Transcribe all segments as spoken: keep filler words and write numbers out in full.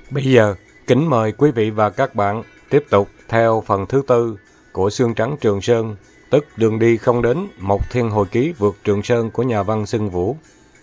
Bây giờ, kính mời quý vị và các bạn tiếp tục theo phần thứ tư của Xương Trắng Trường Sơn, tức Đường đi không đến, một thiên hồi ký vượt Trường Sơn của nhà văn Xuân Vũ.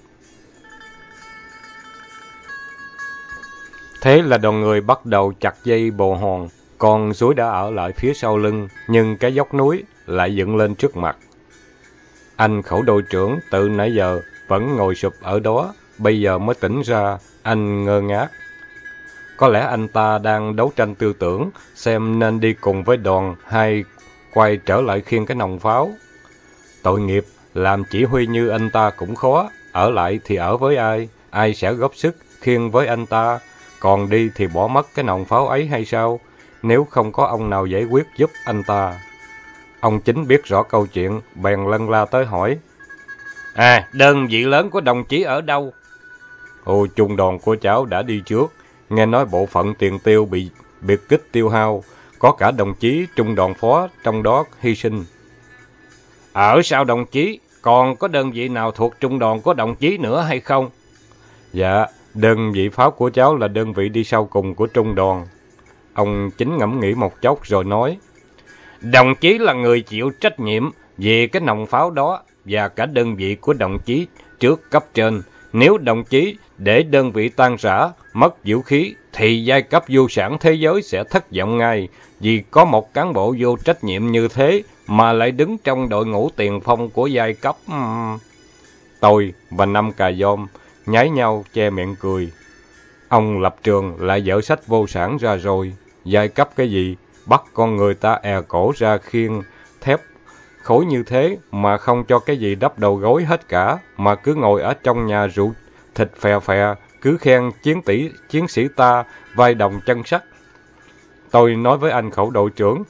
Thế là đoàn người bắt đầu chặt dây bồ hòn, con suối đã ở lại phía sau lưng, nhưng cái dốc núi lại dựng lên trước mặt. Anh khẩu đội trưởng từ nãy giờ vẫn ngồi sụp ở đó, bây giờ mới tỉnh ra, anh ngơ ngác. Có lẽ anh ta đang đấu tranh tư tưởng, xem nên đi cùng với đoàn hay quay trở lại khiêng cái nòng pháo. Tội nghiệp, làm chỉ huy như anh ta cũng khó, ở lại thì ở với ai, ai sẽ góp sức khiêng với anh ta, còn đi thì bỏ mất cái nòng pháo ấy hay sao, nếu không có ông nào giải quyết giúp anh ta. Ông Chính biết rõ câu chuyện, bèn lân la tới hỏi. À, đơn vị lớn của đồng chí ở đâu? Ồ, trung đoàn của cháu đã đi trước. Nghe nói bộ phận tiền tiêu bị biệt kích tiêu hao, có cả đồng chí trung đoàn phó trong đó hy sinh. Ở sao đồng chí? Còn có đơn vị nào thuộc trung đoàn của đồng chí nữa hay không? Dạ, đơn vị pháo của cháu là đơn vị đi sau cùng của trung đoàn. Ông Chính ngẫm nghĩ một chốc rồi nói. Đồng chí là người chịu trách nhiệm về cái nòng pháo đó và cả đơn vị của đồng chí trước cấp trên. Nếu đồng chí để đơn vị tan rã, mất vũ khí, thì giai cấp vô sản thế giới sẽ thất vọng ngay, vì có một cán bộ vô trách nhiệm như thế mà lại đứng trong đội ngũ tiền phong của giai cấp. Tôi và năm cà dôm nháy nhau che miệng cười. Ông lập trường lại dở sách vô sản ra rồi. Giai cấp cái gì? Bắt con người ta è cổ ra khiêng thép khối như thế mà không cho cái gì đắp đầu gối hết cả, mà cứ ngồi ở trong nhà rượu thịt phè phè, cứ khen chiến tỷ chiến sĩ ta vai đồng chân sắt. Tôi nói với anh khẩu đội trưởng,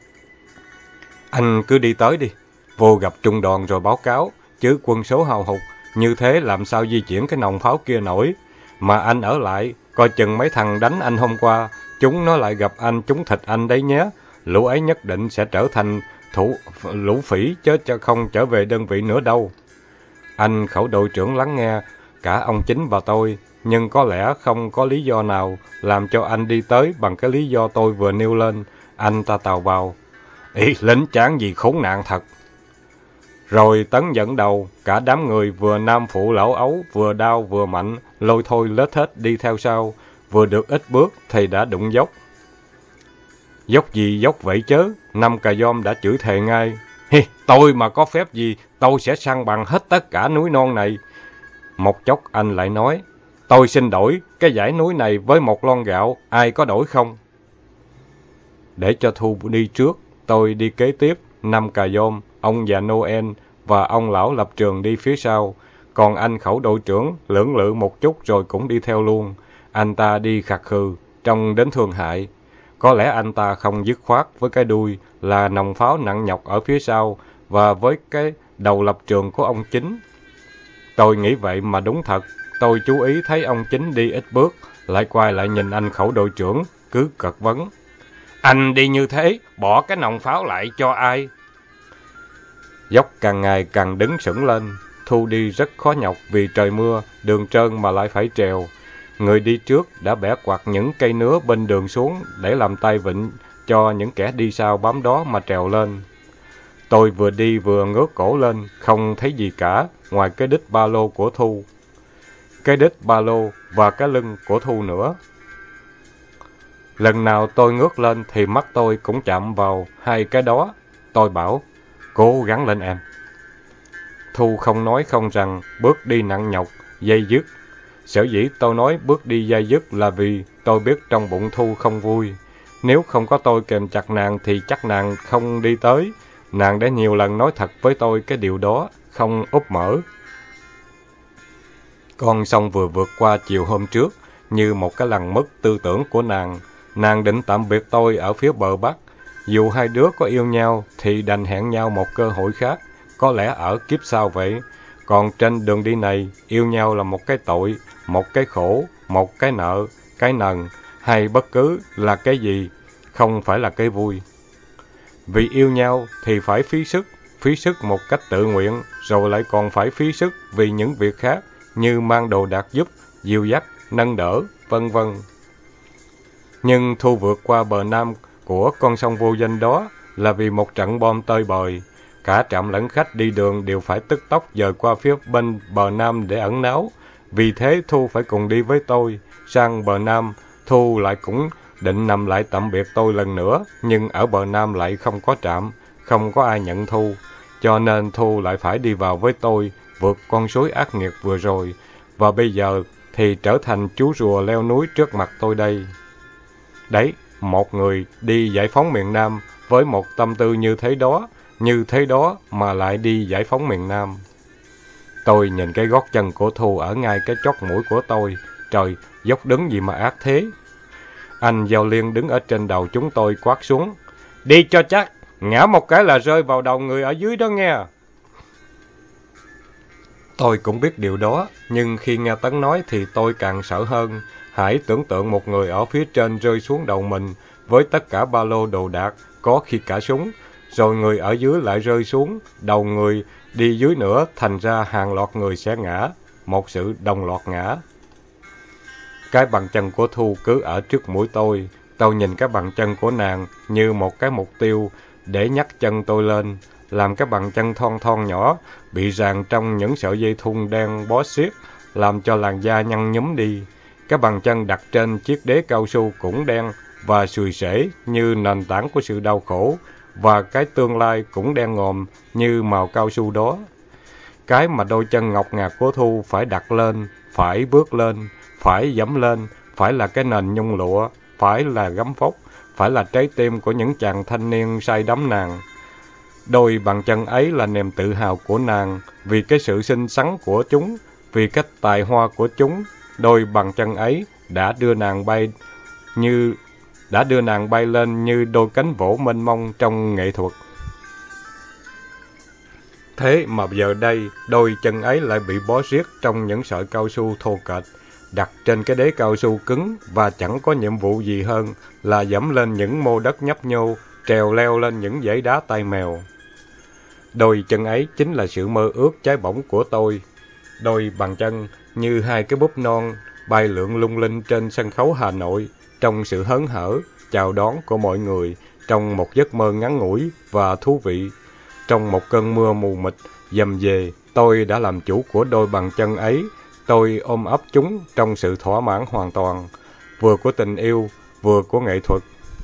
anh cứ đi tới đi, vô gặp trung đoàn rồi báo cáo, chứ quân số hao hụt như thế làm sao di chuyển cái nòng pháo kia nổi. Mà anh ở lại, coi chừng mấy thằng đánh anh hôm qua, chúng nó lại gặp anh, chúng thịt anh đấy nhé. Lũ ấy nhất định sẽ trở thành thủ lũ phỉ, chứ không trở về đơn vị nữa đâu. Anh khẩu đội trưởng lắng nghe cả ông Chính và tôi, nhưng có lẽ không có lý do nào làm cho anh đi tới bằng cái lý do tôi vừa nêu lên. Anh ta tào vào. Ý, lính chán gì khốn nạn thật. Rồi Tấn dẫn đầu, cả đám người vừa nam phụ lão ấu, vừa đau vừa mạnh, lôi thôi lết hết đi theo sau. Vừa được ít bước thì đã đụng dốc. Dốc gì dốc vậy chớ, năm cà dôm đã chửi thề ngay. Hi, tôi mà có phép gì, tôi sẽ săn bằng hết tất cả núi non này. Một chốc anh lại nói, tôi xin đổi cái dãy núi này với một lon gạo, ai có đổi không? Để cho Thu đi trước, tôi đi kế tiếp, năm cà dôm, ông già Noel và ông lão lập trường đi phía sau. Còn anh khẩu đội trưởng lưỡng lự một chút rồi cũng đi theo luôn. Anh ta đi khạc khừ, trông đến thương hại. Có lẽ anh ta không dứt khoát với cái đuôi là nòng pháo nặng nhọc ở phía sau và với cái đầu lập trường của ông Chính. Tôi nghĩ vậy mà đúng thật. Tôi chú ý thấy ông Chính đi ít bước, lại quay lại nhìn anh khẩu đội trưởng, cứ cật vấn. Anh đi như thế, bỏ cái nòng pháo lại cho ai? Dốc càng ngày càng đứng sững lên. Thu đi rất khó nhọc vì trời mưa, đường trơn mà lại phải trèo. Người đi trước đã bẻ quạt những cây nứa bên đường xuống để làm tay vịn cho những kẻ đi sau bám đó mà trèo lên. Tôi vừa đi vừa ngước cổ lên, không thấy gì cả ngoài cái đít ba lô của Thu. Cái đít ba lô và cái lưng của Thu nữa. Lần nào tôi ngước lên thì mắt tôi cũng chạm vào hai cái đó. Tôi bảo, cố gắng lên em. Thu không nói không rằng, bước đi nặng nhọc, dây dứt. Sở dĩ tôi nói bước đi dây dứt là vì tôi biết trong bụng Thu không vui. Nếu không có tôi kèm chặt nàng thì chắc nàng không đi tới. Nàng đã nhiều lần nói thật với tôi cái điều đó, không úp mở. Con sông vừa vượt qua chiều hôm trước, như một cái lần mất tư tưởng của nàng. Nàng định tạm biệt tôi ở phía bờ Bắc. Dù hai đứa có yêu nhau thì đành hẹn nhau một cơ hội khác, có lẽ ở kiếp sau vậy. Còn trên đường đi này, yêu nhau là một cái tội, một cái khổ, một cái nợ, cái nần, hay bất cứ là cái gì, không phải là cái vui. Vì yêu nhau thì phải phí sức, phí sức một cách tự nguyện, rồi lại còn phải phí sức vì những việc khác như mang đồ đạc giúp, dìu dắt, nâng đỡ, vân vân. Nhưng Thu vượt qua bờ nam của con sông vô danh đó là vì một trận bom tơi bời. Cả trạm lẫn khách đi đường đều phải tức tốc dời qua phía bên bờ nam để ẩn náu. Vì thế Thu phải cùng đi với tôi. Sang bờ nam, Thu lại cũng định nằm lại tạm biệt tôi lần nữa, nhưng ở bờ nam lại không có trạm, không có ai nhận Thu. Cho nên Thu lại phải đi vào với tôi, vượt con suối ác nghiệt vừa rồi, và bây giờ thì trở thành chú rùa leo núi trước mặt tôi đây. Đấy, một người đi giải phóng miền Nam với một tâm tư như thế đó, như thế đó mà lại đi giải phóng miền Nam. Tôi nhìn cái gót chân của Thu ở ngay cái chót mũi của tôi. Trời, dốc đứng gì mà ác thế. Anh Giao Liên đứng ở trên đầu chúng tôi quát xuống. Đi cho chắc, ngã một cái là rơi vào đầu người ở dưới đó nghe. Tôi cũng biết điều đó, nhưng khi nghe Tấn nói thì tôi càng sợ hơn. Hãy tưởng tượng một người ở phía trên rơi xuống đầu mình, với tất cả ba lô đồ đạc, có khi cả súng, rồi người ở dưới lại rơi xuống, đầu người đi dưới nữa, thành ra hàng loạt người sẽ ngã, một sự đồng loạt ngã. Cái bàn chân của Thu cứ ở trước mũi tôi, tôi nhìn cái bàn chân của nàng như một cái mục tiêu để nhắc chân tôi lên, làm cái bàn chân thon thon nhỏ, bị ràng trong những sợi dây thun đen bó xiết, làm cho làn da nhăn nhúm đi. Cái bàn chân đặt trên chiếc đế cao su cũng đen và xùi xể như nền tảng của sự đau khổ, và cái tương lai cũng đen ngòm như màu cao su đó. Cái mà đôi chân ngọc ngà của Thu phải đặt lên, phải bước lên, phải dẫm lên, phải là cái nền nhung lụa, phải là gấm vóc, phải là trái tim của những chàng thanh niên say đắm nàng. Đôi bàn chân ấy là niềm tự hào của nàng, vì cái sự xinh xắn của chúng, vì cách tài hoa của chúng. Đôi bàn chân ấy đã đưa nàng bay như đã đưa nàng bay lên như đôi cánh vỗ mênh mông trong nghệ thuật. Thế mà giờ đây, đôi chân ấy lại bị bó riết trong những sợi cao su thô kệch, đặt trên cái đế cao su cứng, và chẳng có nhiệm vụ gì hơn là dẫm lên những mô đất nhấp nhô, trèo leo lên những dãy đá tai mèo. Đôi chân ấy chính là sự mơ ước cháy bỏng của tôi. Đôi bàn chân như hai cái búp non bay lượn lung linh trên sân khấu Hà Nội, trong sự hớn hở, chào đón của mọi người, trong một giấc mơ ngắn ngủi và thú vị. Trong một cơn mưa mù mịt dầm về, tôi đã làm chủ của đôi bàn chân ấy. Tôi ôm ấp chúng trong sự thỏa mãn hoàn toàn, vừa của tình yêu, vừa của nghệ thuật.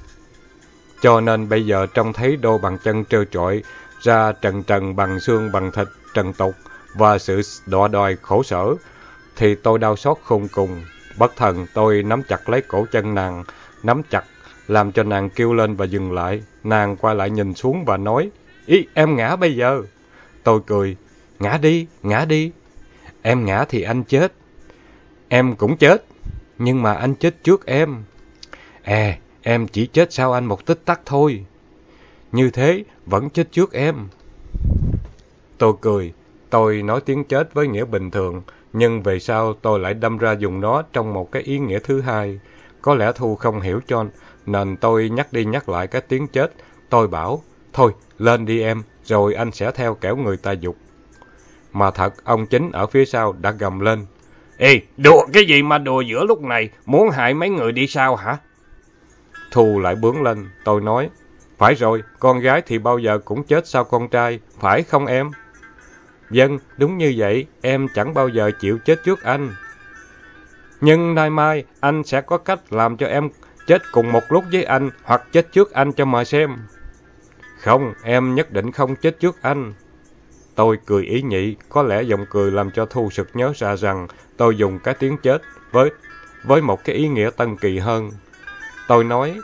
Cho nên bây giờ trông thấy đôi bàn chân trơ trọi ra trần trần bằng xương bằng thịt trần tục và sự đọa đòi khổ sở, thì tôi đau xót khôn cùng. Bất thần tôi nắm chặt lấy cổ chân nàng, nắm chặt, làm cho nàng kêu lên và dừng lại. Nàng quay lại nhìn xuống và nói, ý, em ngã bây giờ. Tôi cười, ngã đi, ngã đi. Em ngã thì anh chết. Em cũng chết, nhưng mà anh chết trước em. À, em chỉ chết sau anh một tích tắc thôi. Như thế, vẫn chết trước em. Tôi cười, tôi nói tiếng chết với nghĩa bình thường, nhưng về sau tôi lại đâm ra dùng nó trong một cái ý nghĩa thứ hai. Có lẽ Thu không hiểu cho, nên tôi nhắc đi nhắc lại cái tiếng chết. Tôi bảo, thôi, lên đi em, rồi anh sẽ theo kẻo người ta giục. Mà thật, ông Chính ở phía sau đã gầm lên. Ê, đùa cái gì mà đùa giữa lúc này, muốn hại mấy người đi sao hả? Thu lại bướng lên, tôi nói, phải rồi, con gái thì bao giờ cũng chết sau con trai, phải không em? Vâng, đúng như vậy, em chẳng bao giờ chịu chết trước anh. Nhưng nay mai, anh sẽ có cách làm cho em chết cùng một lúc với anh, hoặc chết trước anh cho mà xem. Không, em nhất định không chết trước anh. Tôi cười ý nhị, có lẽ giọng cười làm cho Thu sực nhớ ra rằng tôi dùng cái tiếng chết với với một cái ý nghĩa tân kỳ hơn. Tôi nói,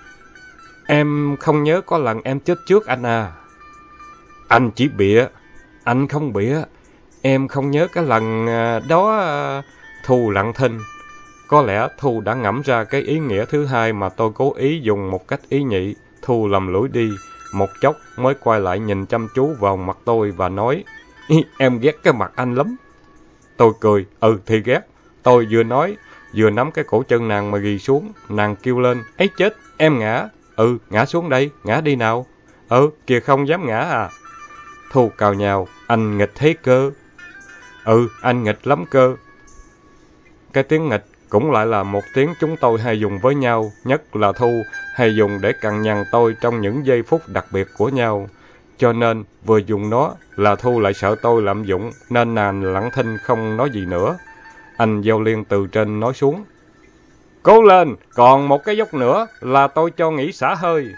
em không nhớ có lần em chết trước anh à. Anh chỉ bịa, anh không bịa. Em không nhớ cái lần đó. Thu lặng thinh. Có lẽ Thu đã ngẫm ra cái ý nghĩa thứ hai mà tôi cố ý dùng một cách ý nhị. Thu lầm lũi đi, một chốc mới quay lại nhìn chăm chú vào mặt tôi và nói, em ghét cái mặt anh lắm. Tôi cười, ừ thì ghét. Tôi vừa nói, vừa nắm cái cổ chân nàng mà ghi xuống. Nàng kêu lên, ấy chết, em ngã. Ừ, ngã xuống đây, ngã đi nào. Ừ, kìa không dám ngã à. Thu cào nhào, anh nghịch thế cơ. Ừ, anh nghịch lắm cơ. Cái tiếng nghịch cũng lại là một tiếng chúng tôi hay dùng với nhau, nhất là Thu hay dùng để cằn nhằn tôi trong những giây phút đặc biệt của nhau. Cho nên, vừa dùng nó là Thu lại sợ tôi lạm dụng, nên nàng lặng thinh không nói gì nữa. Anh Giao Liên từ trên nói xuống. Cố lên, còn một cái dốc nữa là tôi cho nghỉ xả hơi.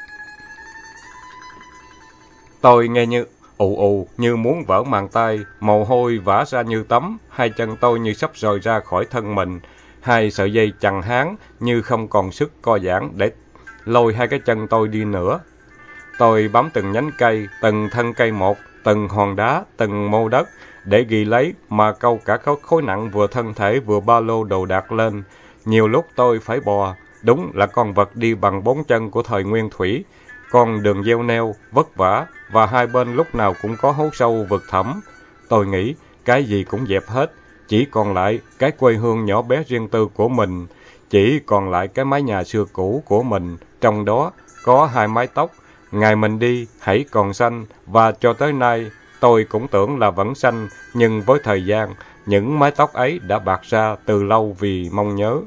Tôi nghe như ù ù, như muốn vỡ màng tay, mồ hôi vã ra như tắm, hai chân tôi như sắp rời ra khỏi thân mình. Hai sợi dây chằng háng như không còn sức co giãn để lôi hai cái chân tôi đi nữa. Tôi bám từng nhánh cây, từng thân cây một, từng hòn đá, từng mô đất, để ghi lấy mà câu cả khối, khối nặng vừa thân thể vừa ba lô đồ đạc lên. Nhiều lúc tôi phải bò, đúng là con vật đi bằng bốn chân của thời nguyên thủy. Con đường gieo neo, vất vả, và hai bên lúc nào cũng có hố sâu vực thẳm. Tôi nghĩ cái gì cũng dẹp hết, chỉ còn lại cái quê hương nhỏ bé riêng tư của mình, chỉ còn lại cái mái nhà xưa cũ của mình, trong đó có hai mái tóc. Ngày mình đi hãy còn xanh, và cho tới nay tôi cũng tưởng là vẫn xanh, nhưng với thời gian, những mái tóc ấy đã bạc ra từ lâu vì mong nhớ.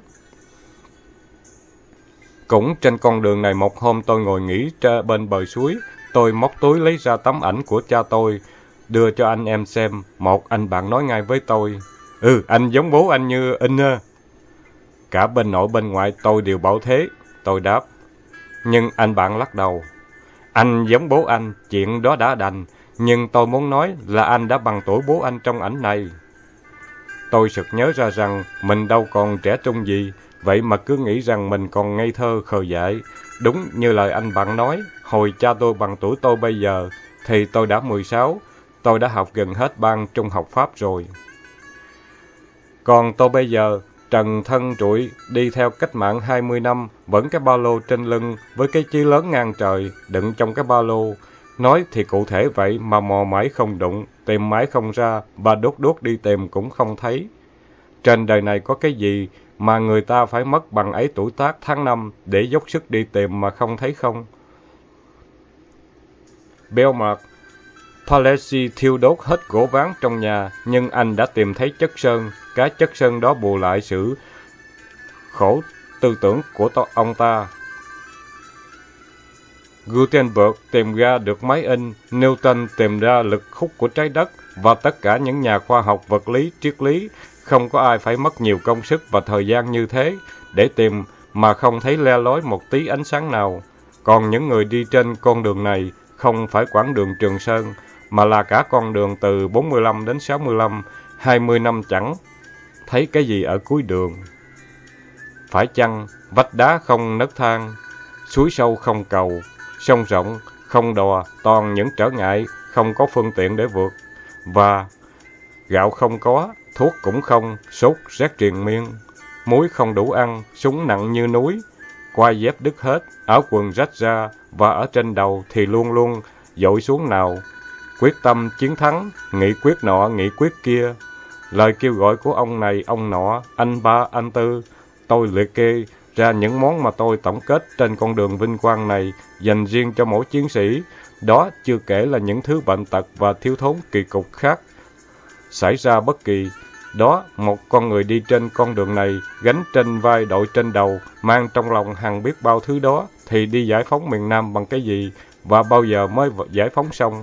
Cũng trên con đường này một hôm tôi ngồi nghỉ bên bờ suối, tôi móc túi lấy ra tấm ảnh của cha tôi, đưa cho anh em xem. Một anh bạn nói ngay với tôi, Ừ, anh giống bố anh như in á. Cả bên nội bên ngoại tôi đều bảo thế, tôi đáp. Nhưng anh bạn lắc đầu. Anh giống bố anh, chuyện đó đã đành, nhưng tôi muốn nói là anh đã bằng tuổi bố anh trong ảnh này. Tôi sực nhớ ra rằng mình đâu còn trẻ trung gì, vậy mà cứ nghĩ rằng mình còn ngây thơ khờ dại. Đúng như lời anh bạn nói, hồi cha tôi bằng tuổi tôi bây giờ, thì tôi đã mười sáu, tôi đã học gần hết ban trung học Pháp rồi. Còn tôi bây giờ, trần thân trụi, đi theo cách mạng hai mươi năm, vẫn cái ba lô trên lưng, với cái chí lớn ngang trời, đựng trong cái ba lô. Nói thì cụ thể vậy mà mò mãi không đụng, tìm mãi không ra, và đốt đốt đi tìm cũng không thấy. Trên đời này có cái gì mà người ta phải mất bằng ấy tuổi tác tháng năm để dốc sức đi tìm mà không thấy không? Belmark Palissy thiêu đốt hết gỗ ván trong nhà, nhưng anh đã tìm thấy chất sơn. Cái chất sơn đó bù lại sự khổ tư tưởng của ông ta. Gutenberg tìm ra được máy in, Newton tìm ra lực hút của trái đất, và tất cả những nhà khoa học vật lý, triết lý, không có ai phải mất nhiều công sức và thời gian như thế để tìm mà không thấy le lói một tí ánh sáng nào. Còn những người đi trên con đường này không phải quãng đường Trường Sơn, mà là cả con đường từ bốn mươi lăm đến sáu mươi lăm, hai mươi năm chẳng thấy cái gì ở cuối đường. Phải chăng vách đá không nấc thang, suối sâu không cầu, sông rộng không đò, toàn những trở ngại, không có phương tiện để vượt. Và gạo không có, thuốc cũng không, sốt rét triền miên, muối không đủ ăn, súng nặng như núi, quai dép đứt hết, áo quần rách ra, và ở trên đầu thì luôn luôn dội xuống nào. Quyết tâm chiến thắng, nghị quyết nọ, nghị quyết kia. Lời kêu gọi của ông này, ông nọ, anh ba, anh tư. Tôi liệt kê ra những món mà tôi tổng kết trên con đường vinh quang này dành riêng cho mỗi chiến sĩ. Đó chưa kể là những thứ bệnh tật và thiếu thốn kỳ cục khác xảy ra bất kỳ. Đó, một con người đi trên con đường này, gánh trên vai đội trên đầu, mang trong lòng hàng biết bao thứ đó, thì đi giải phóng miền Nam bằng cái gì, và bao giờ mới giải phóng xong.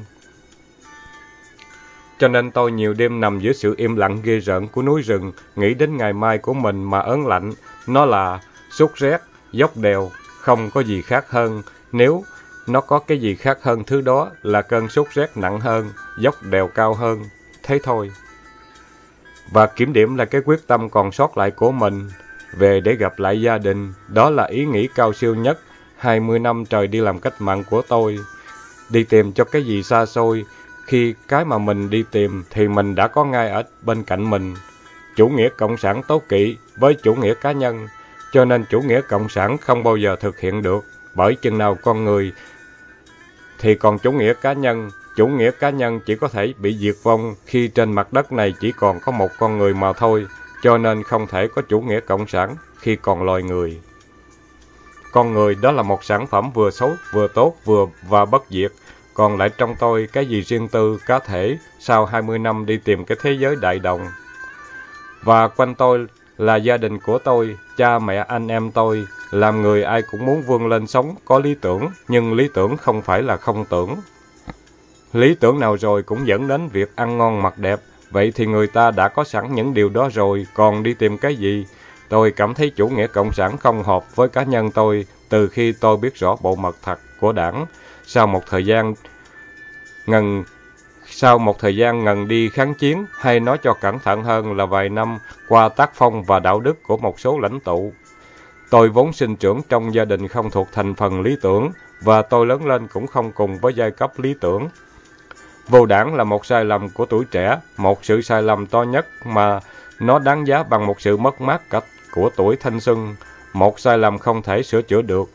Cho nên tôi nhiều đêm nằm giữa sự im lặng ghê rợn của núi rừng, nghĩ đến ngày mai của mình mà ớn lạnh. Nó là sốt rét, dốc đèo, không có gì khác hơn. Nếu nó có cái gì khác hơn thứ đó là cơn sốt rét nặng hơn, dốc đèo cao hơn. Thế thôi. Và kiểm điểm là cái quyết tâm còn sót lại của mình. Về để gặp lại gia đình, đó là ý nghĩ cao siêu nhất. Hai mươi năm trời đi làm cách mạng của tôi. Đi tìm cho cái gì xa xôi, khi cái mà mình đi tìm thì mình đã có ngay ở bên cạnh mình. Chủ nghĩa cộng sản tố kỵ với chủ nghĩa cá nhân, cho nên chủ nghĩa cộng sản không bao giờ thực hiện được, bởi chừng nào con người thì còn chủ nghĩa cá nhân. Chủ nghĩa cá nhân chỉ có thể bị diệt vong khi trên mặt đất này chỉ còn có một con người mà thôi, cho nên không thể có chủ nghĩa cộng sản khi còn loài người. Con người đó là một sản phẩm vừa xấu, vừa tốt, vừa và bất diệt. Còn lại trong tôi cái gì riêng tư, cá thể, sau hai mươi năm đi tìm cái thế giới đại đồng. Và quanh tôi là gia đình của tôi, cha mẹ anh em tôi. Làm người ai cũng muốn vươn lên sống có lý tưởng, nhưng lý tưởng không phải là không tưởng. Lý tưởng nào rồi cũng dẫn đến việc ăn ngon mặc đẹp. Vậy thì người ta đã có sẵn những điều đó rồi, còn đi tìm cái gì? Tôi cảm thấy chủ nghĩa cộng sản không hợp với cá nhân tôi từ khi tôi biết rõ bộ mặt thật của đảng. Sau một thời gian ngần sau một thời gian ngần đi kháng chiến, hay nói cho cẩn thận hơn là vài năm qua tác phong và đạo đức của một số lãnh tụ. Tôi vốn sinh trưởng trong gia đình không thuộc thành phần lý tưởng, và tôi lớn lên cũng không cùng với giai cấp lý tưởng. Vô đảng là một sai lầm của tuổi trẻ, một sự sai lầm to nhất mà nó đáng giá bằng một sự mất mát cả của tuổi thanh xuân, một sai lầm không thể sửa chữa được.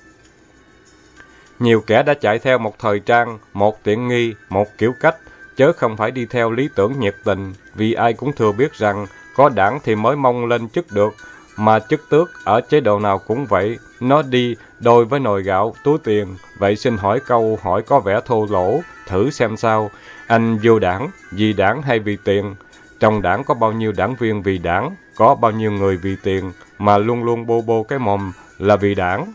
Nhiều kẻ đã chạy theo một thời trang, một tiện nghi, một kiểu cách, chớ không phải đi theo lý tưởng nhiệt tình, vì ai cũng thừa biết rằng có đảng thì mới mong lên chức được, mà chức tước ở chế độ nào cũng vậy, nó đi đôi với nồi gạo, túi tiền. Vậy xin hỏi câu hỏi có vẻ thô lỗ, thử xem sao, anh vô đảng, vì đảng hay vì tiền? Trong đảng có bao nhiêu đảng viên vì đảng, có bao nhiêu người vì tiền, mà luôn luôn bô bô cái mồm là vì đảng?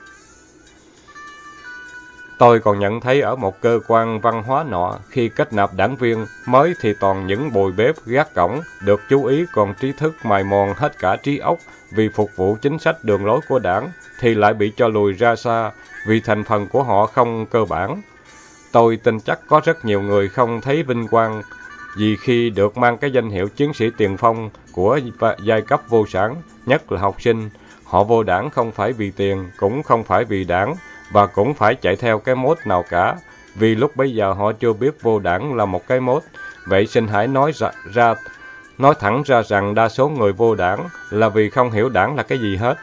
Tôi còn nhận thấy ở một cơ quan văn hóa nọ, khi kết nạp đảng viên mới thì toàn những bồi bếp gác cổng được chú ý, còn trí thức mài mòn hết cả trí óc vì phục vụ chính sách đường lối của đảng thì lại bị cho lùi ra xa vì thành phần của họ không cơ bản. Tôi tin chắc có rất nhiều người không thấy vinh quang vì khi được mang cái danh hiệu chiến sĩ tiền phong của giai cấp vô sản, nhất là học sinh. Họ vô đảng không phải vì tiền, cũng không phải vì đảng, và cũng phải chạy theo cái mốt nào cả, vì lúc bấy giờ họ chưa biết vô đảng là một cái mốt. Vậy xin hãy nói ra, ra nói thẳng ra rằng đa số người vô đảng là vì không hiểu đảng là cái gì hết.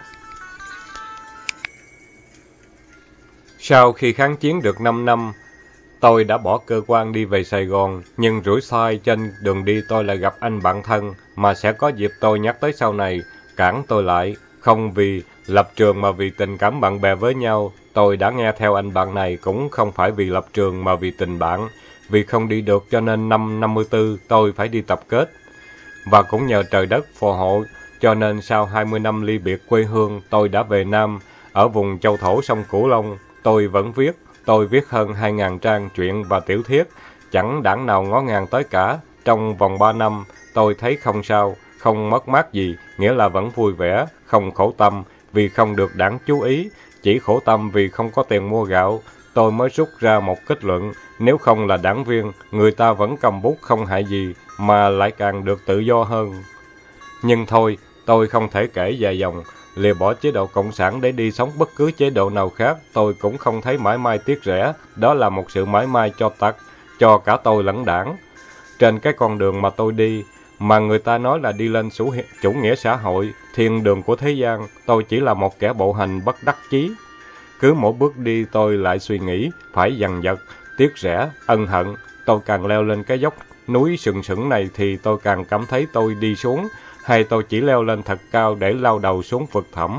Sau khi kháng chiến được năm năm, tôi đã bỏ cơ quan đi về Sài Gòn, nhưng rủi sai trên đường đi tôi lại gặp anh bạn thân mà sẽ có dịp tôi nhắc tới sau này, cản tôi lại, không vì lập trường mà vì tình cảm bạn bè với nhau. Tôi đã nghe theo anh bạn này cũng không phải vì lập trường mà vì tình bạn, vì không đi được cho nên năm năm mươi tư tôi phải đi tập kết. Và cũng nhờ trời đất phù hộ, cho nên sau hai mươi năm ly biệt quê hương, tôi đã về Nam, ở vùng châu thổ sông Cửu Long. Tôi vẫn viết, tôi viết hơn hai ngàn trang truyện và tiểu thuyết, chẳng đảng nào ngó ngàng tới cả. Trong vòng ba năm, tôi thấy không sao, không mất mát gì, nghĩa là vẫn vui vẻ, không khổ tâm vì không được đảng chú ý, chỉ khổ tâm vì không có tiền mua gạo. Tôi mới rút ra một kết luận, nếu không là đảng viên, người ta vẫn cầm bút không hại gì, mà lại càng được tự do hơn. Nhưng thôi, tôi không thể kể dài dòng, lìa bỏ chế độ cộng sản để đi sống bất cứ chế độ nào khác, tôi cũng không thấy mãi may tiếc rẻ. Đó là một sự mãi may cho tật, cho cả tôi lẫn đảng. Trên cái con đường mà tôi đi, mà người ta nói là đi lên chủ nghĩa xã hội, thiên đường của thế gian, tôi chỉ là một kẻ bộ hành bất đắc chí. Cứ mỗi bước đi tôi lại suy nghĩ, phải dằn vặt, tiếc rẻ, ân hận. Tôi càng leo lên cái dốc núi sừng sững này thì tôi càng cảm thấy tôi đi xuống, hay tôi chỉ leo lên thật cao để lao đầu xuống vực thẳm.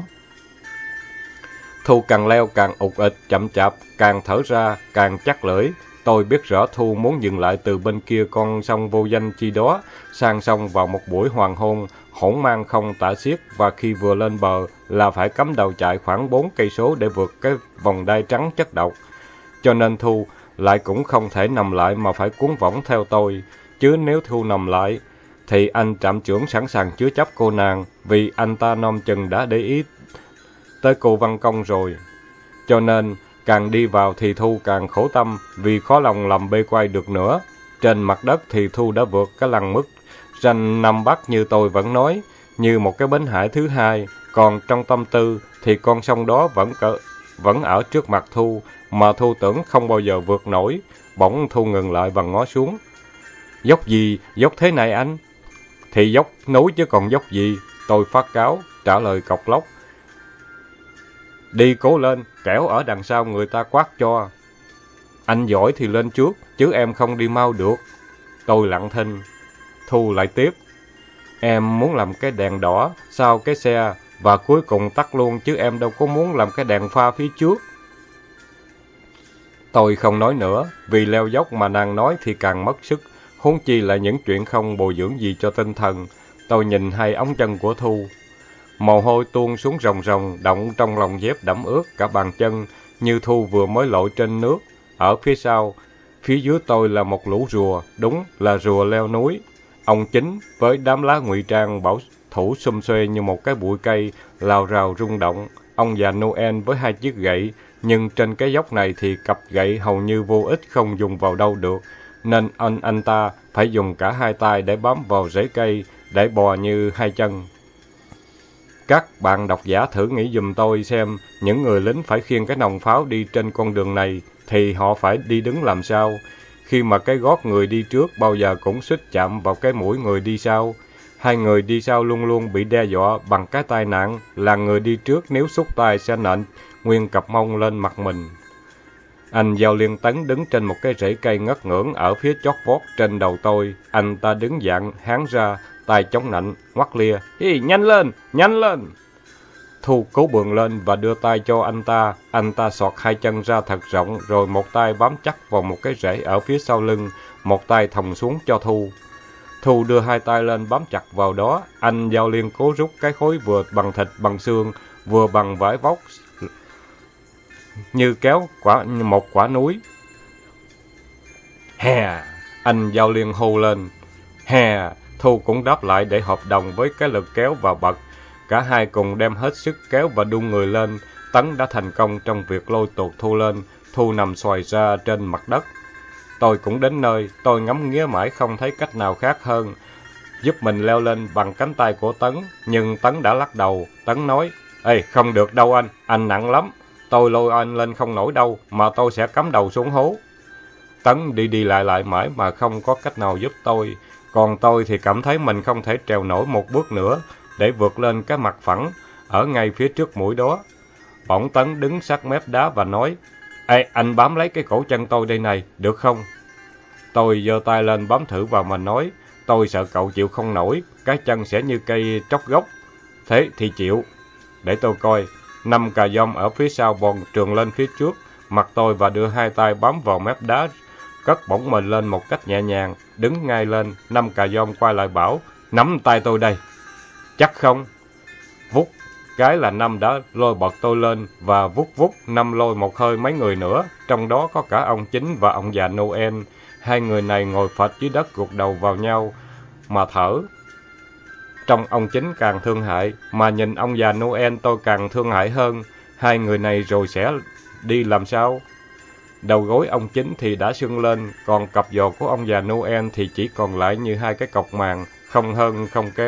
Thu càng leo càng ụt ịch, chậm chạp, càng thở ra, càng chắc lưỡi. Tôi biết rõ Thu muốn dừng lại từ bên kia con sông vô danh chi đó, sang sông vào một buổi hoàng hôn, hỗn mang không tả xiết, và khi vừa lên bờ là phải cắm đầu chạy khoảng bốn cây số để vượt cái vòng đai trắng chất độc. Cho nên Thu lại cũng không thể nằm lại mà phải cuốn võng theo tôi, chứ nếu Thu nằm lại thì anh trạm trưởng sẵn sàng chứa chấp cô nàng, vì anh ta nom chừng đã để ý tới cô Văn Công rồi. Cho nên càng đi vào thì Thu càng khổ tâm, vì khó lòng làm bê quay được nữa. Trên mặt đất thì Thu đã vượt cái lằn mức ranh Nam Bắc như tôi vẫn nói, như một cái bến hải thứ hai. Còn trong tâm tư thì con sông đó vẫn cỡ, vẫn ở trước mặt Thu, mà Thu tưởng không bao giờ vượt nổi. Bỗng Thu ngừng lại và ngó xuống. Dốc gì, dốc thế này anh? Thì dốc núi chứ còn dốc gì? Tôi phát cáo, trả lời cộc lốc. Đi cố lên, kẻo ở đằng sau người ta quát cho. Anh giỏi thì lên trước, chứ em không đi mau được. Tôi lặng thinh. Thu lại tiếp. Em muốn làm cái đèn đỏ sau cái xe, và cuối cùng tắt luôn, chứ em đâu có muốn làm cái đèn pha phía trước. Tôi không nói nữa, vì leo dốc mà nàng nói thì càng mất sức, huống chi là những chuyện không bồi dưỡng gì cho tinh thần. Tôi nhìn hai ống chân của Thu. Mồ hôi tuôn xuống ròng ròng, đọng trong lòng dép đẫm ướt cả bàn chân, như Thu vừa mới lội trên nước. Ở phía sau, phía dưới tôi là một lũ rùa, đúng là rùa leo núi. Ông Chính với đám lá ngụy trang bảo thủ xum xuê như một cái bụi cây, lào rào rung động. Ông già Noel với hai chiếc gậy, nhưng trên cái dốc này thì cặp gậy hầu như vô ích, không dùng vào đâu được, nên anh anh ta phải dùng cả hai tay để bám vào rễ cây, để bò như hai chân. Các bạn độc giả thử nghĩ giùm tôi xem, những người lính phải khiêng cái nòng pháo đi trên con đường này, thì họ phải đi đứng làm sao? Khi mà cái gót người đi trước bao giờ cũng suýt chạm vào cái mũi người đi sau. Hai người đi sau luôn luôn bị đe dọa bằng cái tai nạn, là người đi trước nếu xúc tay sẽ nện nguyên cặp mông lên mặt mình. Anh Giao Liên Tấn đứng trên một cái rễ cây ngất ngưỡng ở phía chót vót trên đầu tôi. Anh ta đứng dặn, háng ra, tay chống nạnh, ngoắt lia. Hi, nhanh lên, nhanh lên! Thu cố bường lên và đưa tay cho anh ta. Anh ta xọt hai chân ra thật rộng, rồi một tay bám chắc vào một cái rễ ở phía sau lưng, một tay thòng xuống cho Thu. Thu đưa hai tay lên bám chặt vào đó. Anh Giao Liên cố rút cái khối vừa bằng thịt bằng xương, vừa bằng vải vóc, như kéo quả một quả núi. Hè! Anh Giao Liên hô lên. Hè! Thu cũng đáp lại để hợp đồng với cái lực kéo và bật. Cả hai cùng đem hết sức kéo và đung người lên. Tấn đã thành công trong việc lôi tuột Thu lên. Thu nằm xoài ra trên mặt đất. Tôi cũng đến nơi. Tôi ngắm nghía mãi không thấy cách nào khác hơn giúp mình leo lên bằng cánh tay của Tấn. Nhưng Tấn đã lắc đầu. Tấn nói, ê, không được đâu anh, anh nặng lắm. Tôi lôi anh lên không nổi đâu, mà tôi sẽ cắm đầu xuống hố. Tấn đi đi lại lại mãi mà không có cách nào giúp tôi. Còn tôi thì cảm thấy mình không thể trèo nổi một bước nữa để vượt lên cái mặt phẳng ở ngay phía trước mũi đó. Bỗng Tấn đứng sát mép đá và nói, ê, anh bám lấy cái cổ chân tôi đây này, được không? Tôi giơ tay lên bám thử vào mà nói, tôi sợ cậu chịu không nổi, cái chân sẽ như cây tróc gốc. Thế thì chịu. Để tôi coi. Năm cà dông ở phía sau bòn trườn lên phía trước, mặt tôi và đưa hai tay bám vào mép đá, cất bổng mình lên một cách nhẹ nhàng, đứng ngay lên. Năm cà dông quay lại bảo, nắm tay tôi đây. Chắc không? Vút cái là Năm đã lôi bật tôi lên, và vút vút Năm lôi một hơi mấy người nữa, trong đó có cả ông Chính và ông già Noel. Hai người này ngồi phịch dưới đất gục đầu vào nhau mà thở. Trong ông Chính càng thương hại, mà nhìn ông già Noel tôi càng thương hại hơn. Hai người này rồi sẽ đi làm sao? Đầu gối ông Chính thì đã sưng lên, còn cặp giò của ông già Noel thì chỉ còn lại như hai cái cọc màng, không hơn không kém.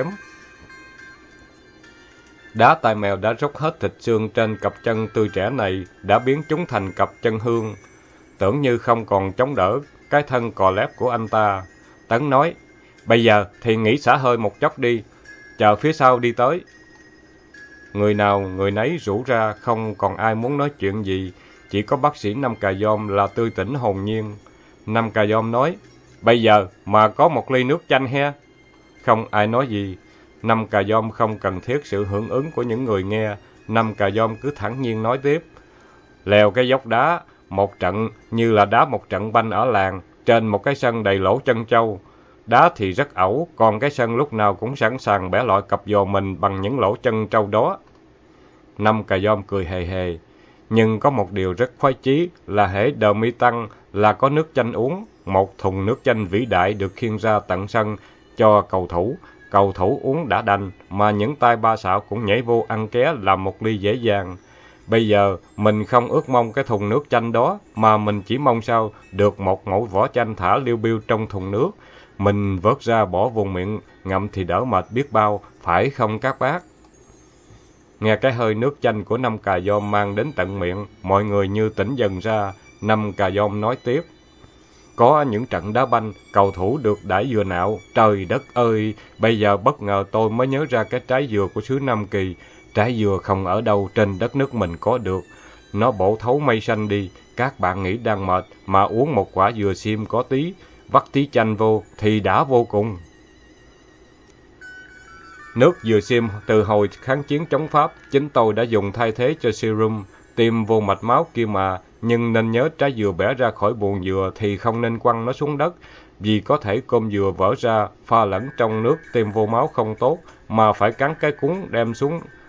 Đá tai mèo đã róc hết thịt xương trên cặp chân tươi trẻ này, đã biến chúng thành cặp chân hương. Tưởng như không còn chống đỡ cái thân cò lép của anh ta. Tấn nói, bây giờ thì nghỉ xả hơi một chốc đi, chờ phía sau đi tới. Người nào người nấy rủ ra, không còn ai muốn nói chuyện gì, chỉ có bác sĩ Năm Cà Dôm là tươi tỉnh hồn nhiên. Năm Cà Dôm nói, bây giờ mà có một ly nước chanh he. Không ai nói gì. Năm Cà Dôm không cần thiết sự hưởng ứng của những người nghe. Năm Cà Dôm cứ thản nhiên nói tiếp, leo cái dốc đá, một trận như là đá một trận banh ở làng, trên một cái sân đầy lỗ chân trâu. Đá thì rất ẩu, còn cái sân lúc nào cũng sẵn sàng bẻ loại cặp giò mình bằng những lỗ chân trâu đó. Năm Cà Dôm cười hề hề, nhưng có một điều rất khoái chí là hễ đờ mi tăng là có nước chanh uống. Một thùng nước chanh vĩ đại được khiêng ra tận sân cho cầu thủ. Cầu thủ uống đã đành, mà những tay ba xạo cũng nhảy vô ăn ké làm một ly dễ dàng. Bây giờ mình không ước mong cái thùng nước chanh đó, mà mình chỉ mong sao được một mẩu vỏ chanh thả liêu biêu trong thùng nước. Mình vớt ra bỏ vùng miệng, ngậm thì đỡ mệt biết bao, phải không các bác? Nghe cái hơi nước chanh của Năm Cà Dôm mang đến tận miệng, mọi người như tỉnh dần ra. Năm Cà Dôm nói tiếp, có những trận đá banh, cầu thủ được đãi dừa nạo. Trời đất ơi, bây giờ bất ngờ tôi mới nhớ ra cái trái dừa của xứ Nam Kỳ. Trái dừa không ở đâu trên đất nước mình có được. Nó bổ thấu mây xanh đi. Các bạn nghĩ đang mệt, mà uống một quả dừa xiêm có tí, vắt tí chanh vô, thì đã vô cùng. Nước dừa xiêm từ hồi kháng chiến chống Pháp, chính tôi đã dùng thay thế cho serum, tiêm vô mạch máu kia mà. Nhưng nên nhớ trái dừa bẻ ra khỏi buồng dừa thì không nên quăng nó xuống đất, vì có thể cơm dừa vỡ ra, pha lẫn trong nước tiêm vô máu không tốt, mà phải cắn cái cuống đem xuống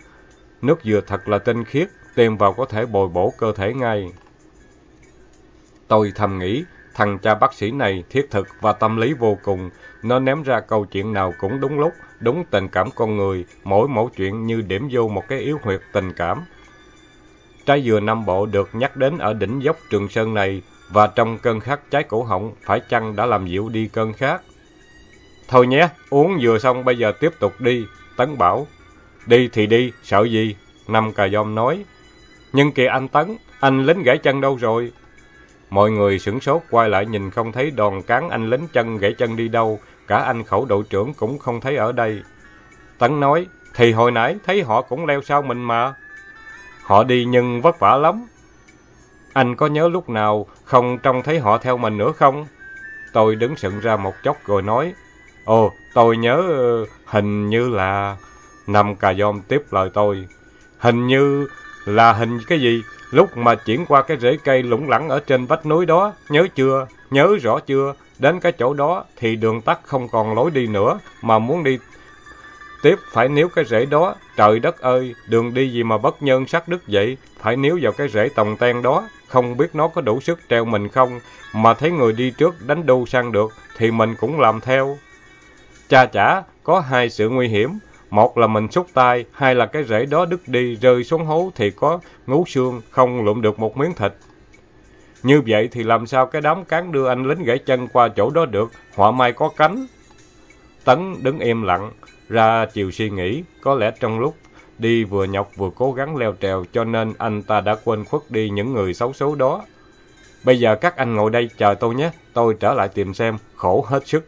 nước dừa thật là tinh khiết, tiêm vào có thể bồi bổ cơ thể ngay. Tôi thầm nghĩ, thằng cha bác sĩ này thiết thực và tâm lý vô cùng, nó ném ra câu chuyện nào cũng đúng lúc, đúng tình cảm con người, mỗi mẫu chuyện như điểm vô một cái yếu huyệt tình cảm. Trái dừa Nam Bộ được nhắc đến ở đỉnh dốc Trường Sơn này, và trong cơn khát cháy cổ họng, phải chăng đã làm dịu đi cơn khát? Thôi nhé, uống dừa xong bây giờ tiếp tục đi, Tấn bảo. Đi thì đi, sợ gì? Năm Cà Dom nói. Nhưng kìa anh Tấn, anh lính gãy chân đâu rồi? Mọi người sửng sốt quay lại nhìn không thấy đòn cán anh lính chân gãy chân đi đâu, cả anh khẩu đội trưởng cũng không thấy ở đây. Tấn nói, thì hồi nãy thấy họ cũng leo sau mình mà. Họ đi nhưng vất vả lắm. Anh có nhớ lúc nào không trông thấy họ theo mình nữa không? Tôi đứng sững ra một chốc rồi nói, ồ, tôi nhớ hình như là... Năm Cà Dom tiếp lời tôi, hình như là hình cái gì? Lúc mà chuyển qua cái rễ cây lủng lẳng ở trên vách núi đó, nhớ chưa? Nhớ rõ chưa? Đến cái chỗ đó thì đường tắt không còn lối đi nữa, mà muốn đi tiếp phải níu cái rễ đó. Trời đất ơi, đường đi gì mà bất nhân sắc đứt vậy, phải níu vào cái rễ tòng ten đó, không biết nó có đủ sức treo mình không, mà thấy người đi trước đánh đu sang được thì mình cũng làm theo. Cha chả, có hai sự nguy hiểm, một là mình xúc tay, hai là cái rễ đó đứt đi rơi xuống hố thì có ngú xương, không lụm được một miếng thịt. Như vậy thì làm sao cái đám cán đưa anh lính gãy chân qua chỗ đó được, họa may có cánh. Tấn đứng im lặng, ra chiều suy nghĩ, có lẽ trong lúc đi vừa nhọc vừa cố gắng leo trèo cho nên anh ta đã quên khuất đi những người xấu số đó. Bây giờ các anh ngồi đây chờ tôi nhé, tôi trở lại tìm xem, khổ hết sức.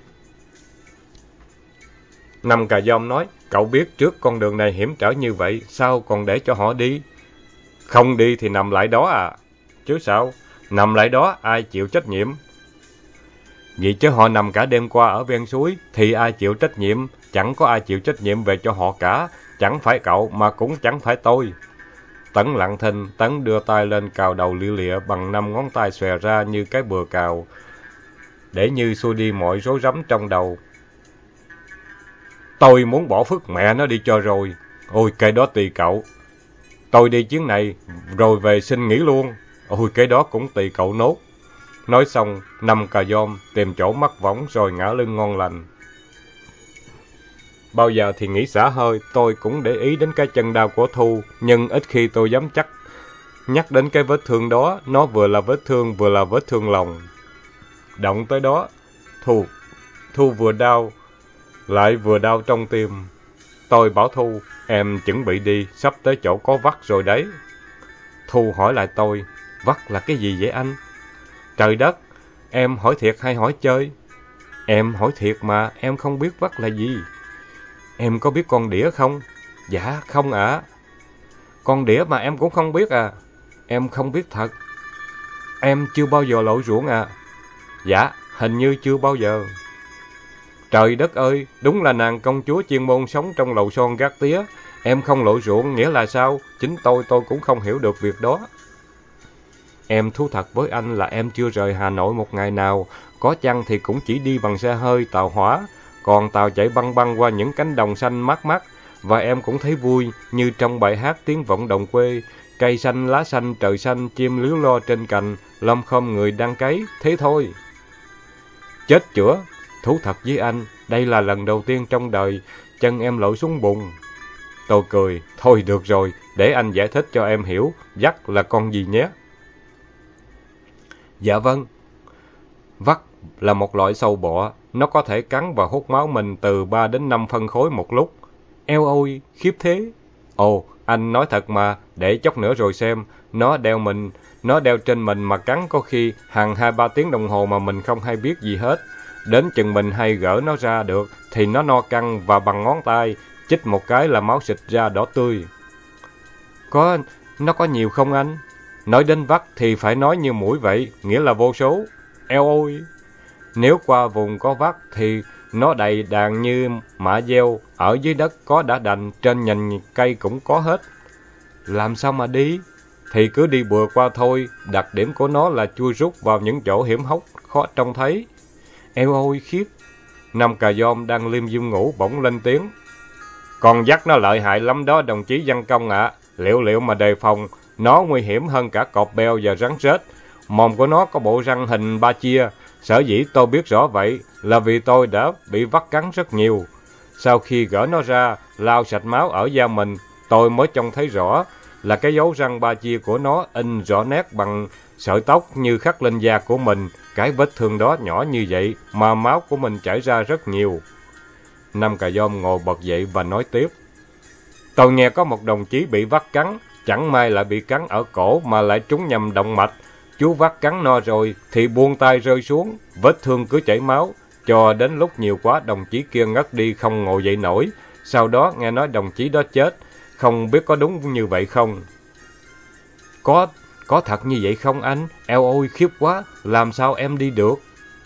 Năm Cà Dom nói, cậu biết trước con đường này hiểm trở như vậy, sao còn để cho họ đi? Không đi thì nằm lại đó à? Chứ sao? Nằm lại đó, ai chịu trách nhiệm? Vậy chứ họ nằm cả đêm qua ở ven suối, thì ai chịu trách nhiệm? Chẳng có ai chịu trách nhiệm về cho họ cả, chẳng phải cậu mà cũng chẳng phải tôi. Tấn lặng thinh, Tấn đưa tay lên cào đầu lia lịa bằng năm ngón tay xòe ra như cái bừa cào, để như xua đi mọi rối rắm trong đầu. Tôi muốn bỏ phước mẹ nó đi cho rồi. Ôi, cái đó tùy cậu. Tôi đi chuyến này, rồi về xin nghỉ luôn. Ôi, cái đó cũng tùy cậu nốt. Nói xong, Năm Cà Dom tìm chỗ mắc võng rồi ngã lưng ngon lành. Bao giờ thì nghĩ xả hơi, tôi cũng để ý đến cái chân đau của Thu, nhưng ít khi tôi dám chắc nhắc đến cái vết thương đó, nó vừa là vết thương vừa là vết thương lòng. Động tới đó, Thu, Thu vừa đau, lại vừa đau trong tim. Tôi bảo Thu, em chuẩn bị đi, sắp tới chỗ có vắt rồi đấy. Thu hỏi lại tôi, vắt là cái gì vậy anh? Trời đất, em hỏi thiệt hay hỏi chơi? Em hỏi thiệt mà, em không biết vắt là gì. Em có biết con đĩa không? Dạ, không ạ. À. Con đĩa mà em cũng không biết à? Em không biết thật. Em chưa bao giờ lội ruộng à? Dạ, hình như chưa bao giờ. Trời đất ơi, đúng là nàng công chúa chuyên môn sống trong lầu son gác tía. Em không lội ruộng nghĩa là sao? Chính tôi tôi cũng không hiểu được việc đó. Em thú thật với anh là em chưa rời Hà Nội một ngày nào, có chăng thì cũng chỉ đi bằng xe hơi, tàu hỏa, còn tàu chạy băng băng qua những cánh đồng xanh mát mắt, và em cũng thấy vui như trong bài hát tiếng vọng đồng quê, cây xanh lá xanh trời xanh, chim líu lo trên cành, lom khom người đang cấy, thế thôi. Chết chữa, thú thật với anh, đây là lần đầu tiên trong đời chân em lội xuống bùn. Tôi cười, thôi được rồi, để anh giải thích cho em hiểu, vắt là con gì nhé. Dạ vâng. Vắt là một loại sâu bọ, nó có thể cắn và hút máu mình từ ba đến năm phân khối một lúc. Eo ôi, khiếp thế. Ồ, anh nói thật mà, để chốc nữa rồi xem, nó đeo mình, nó đeo trên mình mà cắn có khi hàng hai ba tiếng đồng hồ mà mình không hay biết gì hết. Đến chừng mình hay gỡ nó ra được thì nó no căng và bằng ngón tay, chích một cái là máu xịt ra đỏ tươi. Có, nó có nhiều không anh? Nói đến vắt thì phải nói như mũi vậy, nghĩa là vô số. Eo ôi! Nếu qua vùng có vắt thì nó đầy đàn như mạ gieo, ở dưới đất có đã đành, trên nhành cây cũng có hết. Làm sao mà đi? Thì cứ đi bừa qua thôi, đặc điểm của nó là chui rút vào những chỗ hiểm hóc, khó trông thấy. Eo ôi khiếp! Năm Cà Dom đang liêm diêm ngủ bỗng lên tiếng. Con dắt nó lợi hại lắm đó đồng chí Văn Công ạ. À. Liệu liệu mà đề phòng, nó nguy hiểm hơn cả cọp beo và rắn rết. Mồm của nó có bộ răng hình ba chia. Sở dĩ tôi biết rõ vậy là vì tôi đã bị vắt cắn rất nhiều. Sau khi gỡ nó ra, lau sạch máu ở da mình, tôi mới trông thấy rõ là cái dấu răng ba chia của nó in rõ nét bằng sợi tóc như khắc lên da của mình. Cái vết thương đó nhỏ như vậy mà máu của mình chảy ra rất nhiều. Năm Cà Dôm ngồi bật dậy và nói tiếp. Tôi nghe có một đồng chí bị vắt cắn, chẳng may lại bị cắn ở cổ mà lại trúng nhầm động mạch. Chú vắt cắn no rồi thì buông tay rơi xuống, vết thương cứ chảy máu, cho đến lúc nhiều quá đồng chí kia ngất đi không ngồi dậy nổi. Sau đó nghe nói đồng chí đó chết, không biết có đúng như vậy không? Có, có thật như vậy không anh? Eo ôi khiếp quá, làm sao em đi được?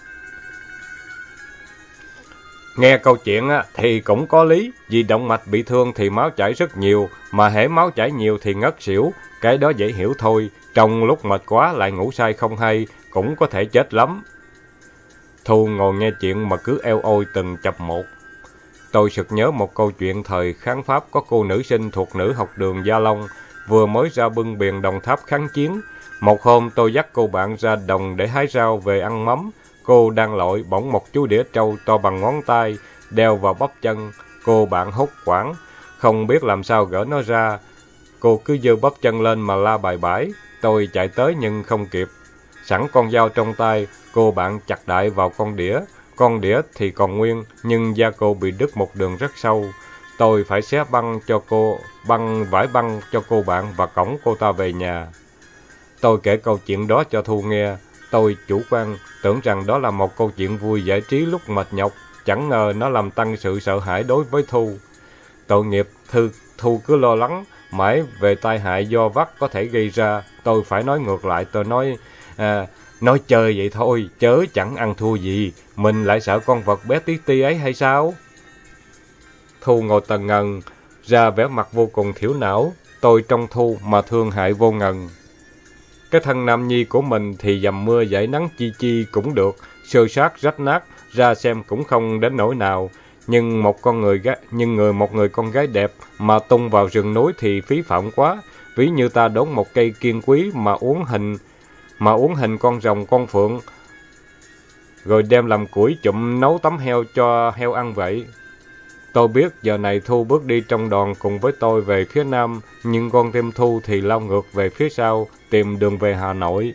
Nghe câu chuyện á, thì cũng có lý, vì động mạch bị thương thì máu chảy rất nhiều, mà hễ máu chảy nhiều thì ngất xỉu, cái đó dễ hiểu thôi, trong lúc mệt quá lại ngủ say không hay, cũng có thể chết lắm. Thu ngồi nghe chuyện mà cứ eo ôi từng chập một. Tôi sực nhớ một câu chuyện thời kháng Pháp có cô nữ sinh thuộc nữ học đường Gia Long, vừa mới ra bưng biển Đồng Tháp kháng chiến. Một hôm tôi dắt cô bạn ra đồng để hái rau về ăn mắm. Cô đang lội bỗng một chú đĩa trâu to bằng ngón tay, đeo vào bắp chân. Cô bạn hốt hoảng, không biết làm sao gỡ nó ra. Cô cứ giơ bắp chân lên mà la bài bãi. Tôi chạy tới nhưng không kịp. Sẵn con dao trong tay, cô bạn chặt đại vào con đĩa. Con đĩa thì còn nguyên, nhưng da cô bị đứt một đường rất sâu. Tôi phải xé băng cho cô, băng vải băng cho cô bạn và cõng cô ta về nhà. Tôi kể câu chuyện đó cho Thu nghe. Tôi chủ quan, tưởng rằng đó là một câu chuyện vui giải trí lúc mệt nhọc. Chẳng ngờ nó làm tăng sự sợ hãi đối với Thu. Tội nghiệp, Thư, Thu cứ lo lắng, mãi về tai hại do vắt có thể gây ra. Tôi phải nói ngược lại, tôi nói... À, nói chơi vậy thôi, chớ chẳng ăn thua gì. Mình lại sợ con vật bé tí ti ấy hay sao? Thu ngồi tần ngần, ra vẻ mặt vô cùng thiểu não. Tôi trong Thu mà thương hại vô ngần. Cái thân nam nhi của mình thì dầm mưa dãi nắng chi chi cũng được, sơ sát rách nát, ra xem cũng không đến nỗi nào. Nhưng một con người gái, nhưng người một người con gái đẹp mà tung vào rừng núi thì phí phạm quá. Ví như ta đốn một cây kiên quý mà uống hình, mà uống hình con rồng con phượng, rồi đem làm củi chụm nấu tấm heo cho heo ăn vậy. Tôi biết giờ này Thu bước đi trong đoàn cùng với tôi về phía nam, nhưng con tim Thu thì lao ngược về phía sau, tìm đường về Hà Nội.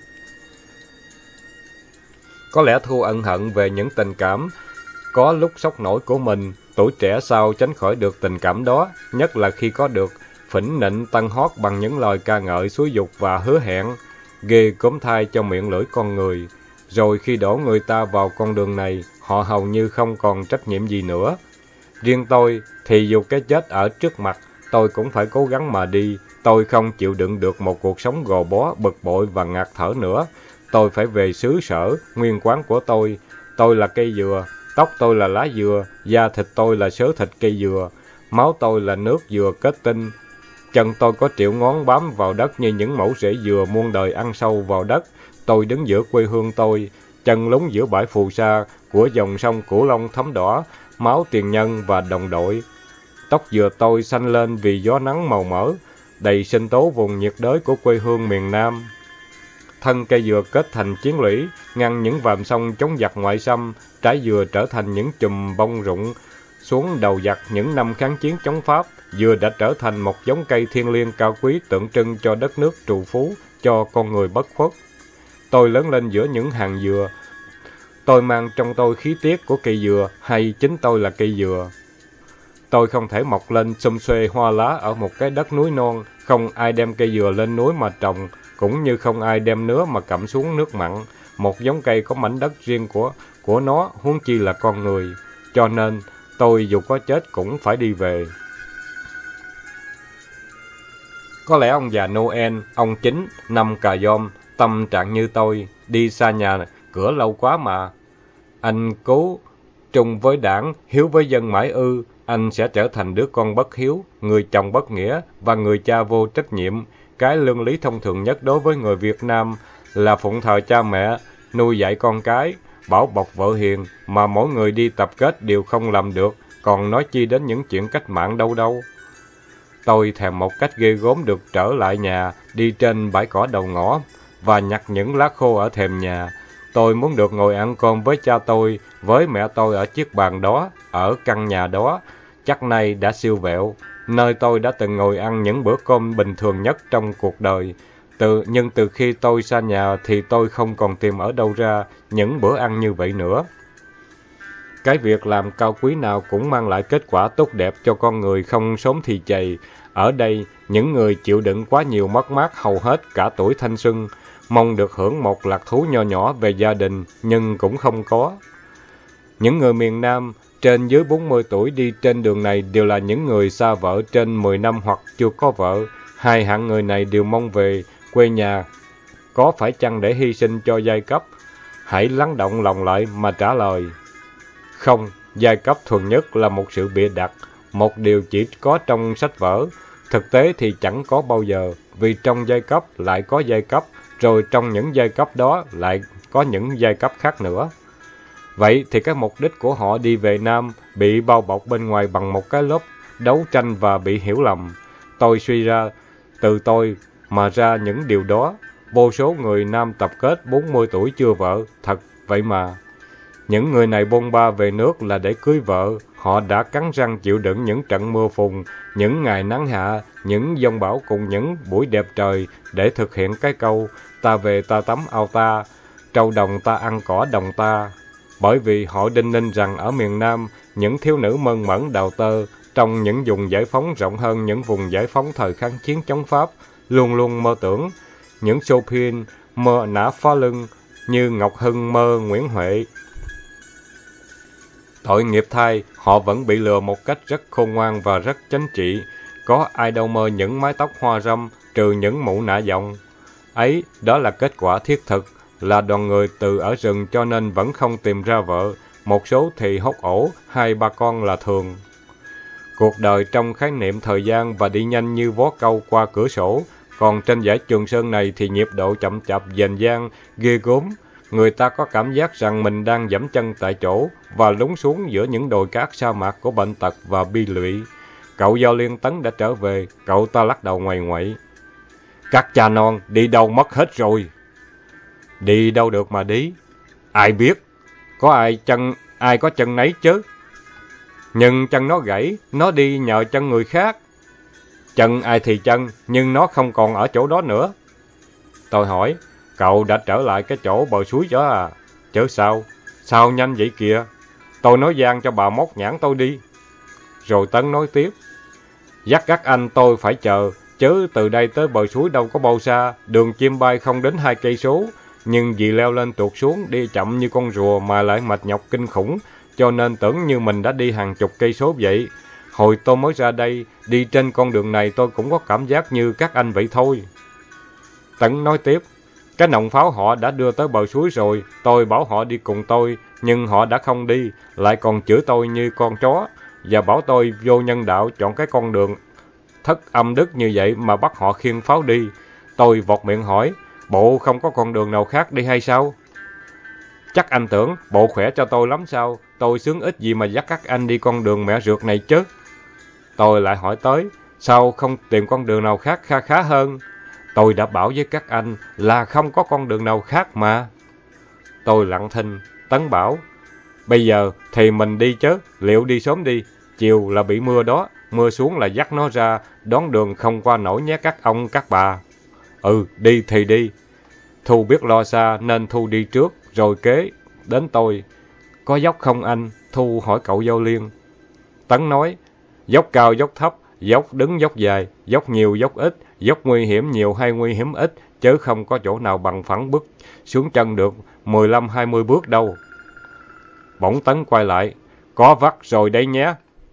Có lẽ Thu ân hận về những tình cảm có lúc sốc nổi của mình. Tuổi trẻ sao tránh khỏi được tình cảm đó, nhất là khi có được phỉnh nịnh tăng hót bằng những lời ca ngợi xúi dục và hứa hẹn, ghê cốm thai cho miệng lưỡi con người. Rồi khi đổ người ta vào con đường này, họ hầu như không còn trách nhiệm gì nữa. Riêng tôi thì dù cái chết ở trước mặt, tôi cũng phải cố gắng mà đi. Tôi không chịu đựng được một cuộc sống gò bó, bực bội và ngạt thở nữa. Tôi phải về xứ sở, nguyên quán của tôi. Tôi là cây dừa, tóc tôi là lá dừa, da thịt tôi là sớ thịt cây dừa, máu tôi là nước dừa kết tinh. Chân tôi có triệu ngón bám vào đất như những mẩu rễ dừa muôn đời ăn sâu vào đất. Tôi đứng giữa quê hương tôi, chân lún giữa bãi phù sa của dòng sông Cửu Long thấm đỏ, máu tiền nhân và đồng đội. Tóc dừa tôi xanh lên vì gió nắng màu mỡ, đầy sinh tố vùng nhiệt đới của quê hương miền Nam. Thân cây dừa kết thành chiến lũy, ngăn những vàm sông chống giặc ngoại xâm, trái dừa trở thành những chùm bông rụng xuống đầu giặc những năm kháng chiến chống Pháp. Dừa đã trở thành một giống cây thiêng liêng cao quý tượng trưng cho đất nước trù phú, cho con người bất khuất. Tôi lớn lên giữa những hàng dừa. Tôi mang trong tôi khí tiết của cây dừa, hay chính tôi là cây dừa. Tôi không thể mọc lên xum xuê hoa lá ở một cái đất núi non, không ai đem cây dừa lên núi mà trồng, cũng như không ai đem nứa mà cặm xuống nước mặn. Một giống cây có mảnh đất riêng của của nó, huống chi là con người. Cho nên, tôi dù có chết cũng phải đi về. Có lẽ ông già Noel, ông Chính, Năm Cà Dôm, tâm trạng như tôi, đi xa nhà cửa lâu quá mà. Anh cố trung với đảng, hiếu với dân mãi ư, anh sẽ trở thành đứa con bất hiếu, người chồng bất nghĩa và người cha vô trách nhiệm. Cái lương lý thông thường nhất đối với người Việt Nam là phụng thờ cha mẹ, nuôi dạy con cái, bảo bọc vợ hiền, mà mỗi người đi tập kết đều không làm được, còn nói chi đến những chuyện cách mạng đâu đâu. Tôi thèm một cách ghê gớm được trở lại nhà, đi trên bãi cỏ đầu ngõ và nhặt những lá khô ở thềm nhà. Tôi muốn được ngồi ăn cơm với cha tôi, với mẹ tôi ở chiếc bàn đó, ở căn nhà đó, chắc nay đã siêu vẹo, nơi tôi đã từng ngồi ăn những bữa cơm bình thường nhất trong cuộc đời. Từ, nhưng từ khi tôi xa nhà thì tôi không còn tìm ở đâu ra những bữa ăn như vậy nữa. Cái việc làm cao quý nào cũng mang lại kết quả tốt đẹp cho con người không sớm thì chày. Ở đây, những người chịu đựng quá nhiều mất mát hầu hết cả tuổi thanh xuân, mong được hưởng một lạc thú nho nhỏ về gia đình, nhưng cũng không có. Những người miền Nam trên dưới bốn mươi tuổi đi trên đường này đều là những người xa vợ trên mười năm hoặc chưa có vợ. Hai hạng người này đều mong về quê nhà, có phải chăng để hy sinh cho giai cấp? Hãy lắng động lòng lại mà trả lời. Không, giai cấp thuần nhất là một sự bịa đặt, một điều chỉ có trong sách vở. Thực tế thì chẳng có bao giờ, vì trong giai cấp lại có giai cấp, rồi trong những giai cấp đó lại có những giai cấp khác nữa. Vậy thì cái mục đích của họ đi về Nam bị bao bọc bên ngoài bằng một cái lớp đấu tranh và bị hiểu lầm. Tôi suy ra, từ tôi mà ra những điều đó. Vô số người Nam tập kết bốn mươi tuổi chưa vợ, thật vậy mà. Những người này bôn ba về nước là để cưới vợ. Họ đã cắn răng chịu đựng những trận mưa phùn, những ngày nắng hạ, những giông bão cùng những buổi đẹp trời để thực hiện cái câu ta về ta tắm ao ta, trâu đồng ta ăn cỏ đồng ta. Bởi vì họ đinh ninh rằng ở miền Nam, những thiếu nữ mơn mởn đào tơ trong những vùng giải phóng rộng hơn những vùng giải phóng thời kháng chiến chống Pháp, luôn luôn mơ tưởng. Những Chopin mơ nã phá lưng như Ngọc Hưng mơ Nguyễn Huệ. Tội nghiệp thay, họ vẫn bị lừa một cách rất khôn ngoan và rất chánh trị. Có ai đâu mơ những mái tóc hoa râm, trừ những mụ nạ vọng. Ấy, đó là kết quả thiết thực, là đoàn người từ ở rừng cho nên vẫn không tìm ra vợ. Một số thì hốt ổ, hai ba con là thường. Cuộc đời trong khái niệm thời gian và đi nhanh như vó câu qua cửa sổ. Còn trên dãy Trường Sơn này thì nhịp độ chậm chạp dền dang, ghê gớm. Người ta có cảm giác rằng mình đang giẫm chân tại chỗ và lún xuống giữa những đồi cát sa mạc của bệnh tật và bi lụy. Cậu Giao Liên Tấn đã trở về, cậu ta lắc đầu ngoằy ngoậy. Các cha non đi đâu mất hết rồi? Đi đâu được mà đi? Ai biết? Có ai chân ai có chân nấy chứ? Nhưng chân nó gãy, nó đi nhờ chân người khác. Chân ai thì chân, nhưng nó không còn ở chỗ đó nữa. Tôi hỏi, cậu đã trở lại cái chỗ bờ suối đó à? Chứ sao? Sao nhanh vậy kìa? Tôi nói gian cho bà móc nhãn tôi đi. Rồi Tấn nói tiếp, dắt các anh tôi phải chờ, chứ từ đây tới bờ suối đâu có bao xa, đường chim bay không đến hai cây số. Nhưng vì leo lên tuột xuống, đi chậm như con rùa mà lại mệt nhọc kinh khủng, cho nên tưởng như mình đã đi hàng chục cây số vậy. Hồi tôi mới ra đây, đi trên con đường này tôi cũng có cảm giác như các anh vậy thôi. Tấn nói tiếp, cái nòng pháo họ đã đưa tới bờ suối rồi, tôi bảo họ đi cùng tôi, nhưng họ đã không đi, lại còn chửi tôi như con chó, và bảo tôi vô nhân đạo chọn cái con đường thất âm đức như vậy mà bắt họ khiêng pháo đi. Tôi vọt miệng hỏi, bộ không có con đường nào khác đi hay sao? Chắc anh tưởng bộ khỏe cho tôi lắm sao? Tôi sướng ít gì mà dắt các anh đi con đường mẹ rượt này chứ. Tôi lại hỏi tới, sao không tìm con đường nào khác kha khá hơn? Tôi đã bảo với các anh là không có con đường nào khác mà. Tôi lặng thinh. Tấn bảo, bây giờ thì mình đi chứ, liệu đi sớm đi, chiều là bị mưa đó, mưa xuống là dắt nó ra, đón đường không qua nổi nhé các ông các bà. Ừ, đi thì đi. Thu biết lo xa nên Thu đi trước, rồi kế đến tôi. Có dốc không anh? Thu hỏi cậu Giao Liên. Tấn nói, dốc cao dốc thấp, dốc đứng dốc dài, dốc nhiều dốc ít, dốc nguy hiểm nhiều hay nguy hiểm ít, chứ không có chỗ nào bằng phẳng bước xuống chân được mười lăm hai mươi bước đâu. Bỗng Tấn quay lại, có vắt rồi đấy nhé.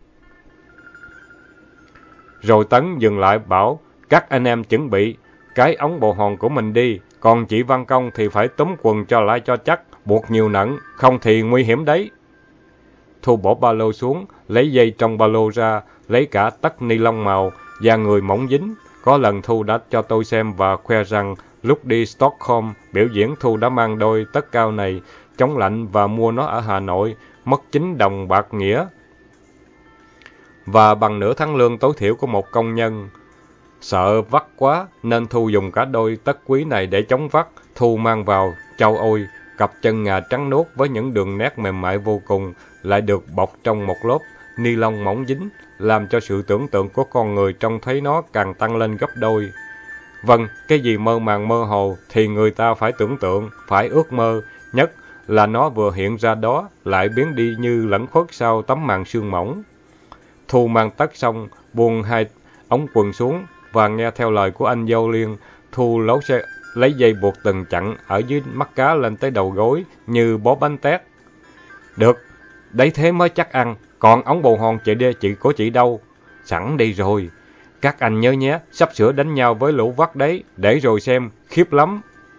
Rồi Tấn dừng lại bảo, các anh em chuẩn bị cái ống bộ hòn của mình đi, còn chị Văn Công thì phải túm quần cho lại cho chắc, buộc nhiều nặng, không thì nguy hiểm đấy. Thu bỏ ba lô xuống, lấy dây trong ba lô ra, lấy cả tất ni lông màu và người mỏng dính. Có lần Thu đã cho tôi xem và khoe rằng lúc đi Stockholm biểu diễn Thu đã mang đôi tất cao này chống lạnh và mua nó ở Hà Nội, mất chín đồng bạc nghĩa. và bằng nửa tháng lương tối thiểu của một công nhân. Sợ vắt quá nên Thu dùng cả đôi tất quý này để chống vắt. Thu mang vào, châu ôi, cặp chân ngà trắng nuốt với những đường nét mềm mại vô cùng, lại được bọc trong một lớp ni lông mỏng dính, làm cho sự tưởng tượng của con người trông thấy nó càng tăng lên gấp đôi. Vâng, cái gì mơ màng mơ hồ thì người ta phải tưởng tượng, phải ước mơ, nhất là nó vừa hiện ra đó lại biến đi như lẫn khuất sau tấm màn sương mỏng. Thu mang tất xong, buông hai ống quần xuống và nghe theo lời của anh Dâu Liên, Thu lấu xe, lấy dây buộc từng chặn ở dưới mắt cá lên tới đầu gối như bó bánh tét. Được, đấy thế mới chắc ăn, còn ống bồ hòn chị đê chị của chị đâu? Sẵn đây rồi. Các anh nhớ nhé, sắp sửa đánh nhau với lũ vắt đấy, để rồi xem, khiếp lắm.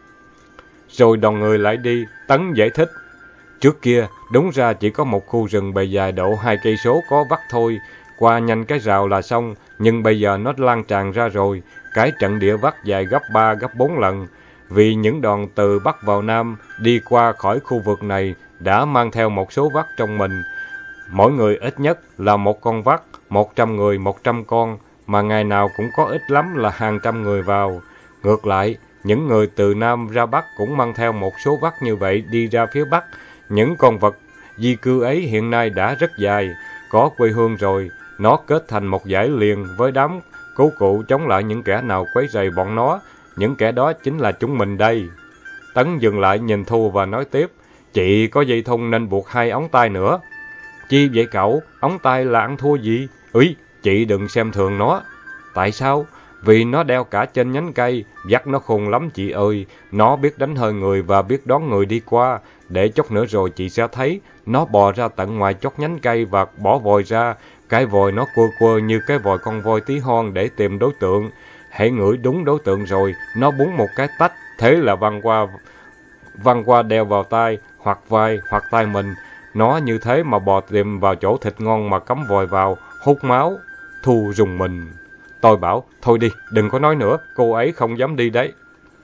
Rồi đoàn người lại đi, Tấn giải thích. Trước kia, đúng ra chỉ có một khu rừng bề dài độ hai cây số có vắt thôi, qua nhanh cái rào là xong, nhưng bây giờ nó lan tràn ra rồi, cái trận địa vắt dài gấp ba, gấp bốn lần. Vì những đoàn từ Bắc vào Nam đi qua khỏi khu vực này đã mang theo một số vắt trong mình. Mỗi người ít nhất là một con vắt, một trăm người một trăm con, mà ngày nào cũng có ít lắm là hàng trăm người vào. Ngược lại, những người từ Nam ra Bắc cũng mang theo một số vắt như vậy đi ra phía Bắc. Những con vật di cư ấy hiện nay đã rất dài, có quê hương rồi, nó kết thành một dải liền với đám cố cụ chống lại những kẻ nào quấy rầy bọn nó. Những kẻ đó chính là chúng mình đây. Tấn dừng lại nhìn Thu và nói tiếp, chị có dây thun nên buộc hai ống tay nữa. Chi vậy cậu? Ống tay là ăn thua gì? Úi, chị đừng xem thường nó. Tại sao? Vì nó đeo cả trên nhánh cây, dắt nó khùng lắm chị ơi. Nó biết đánh hơi người và biết đón người đi qua. Để chốc nữa rồi chị sẽ thấy, nó bò ra tận ngoài chót nhánh cây và bỏ vòi ra. Cái vòi nó quơ quơ như cái vòi con voi tí hon để tìm đối tượng. Hãy ngửi đúng đối tượng rồi, nó búng một cái tách, thế là văng qua, văng qua đeo vào tay, hoặc vai, hoặc tay mình. Nó như thế mà bò tìm vào chỗ thịt ngon mà cắm vòi vào, hút máu. Thu rùng mình. Tôi bảo, thôi đi, đừng có nói nữa, cô ấy không dám đi đấy.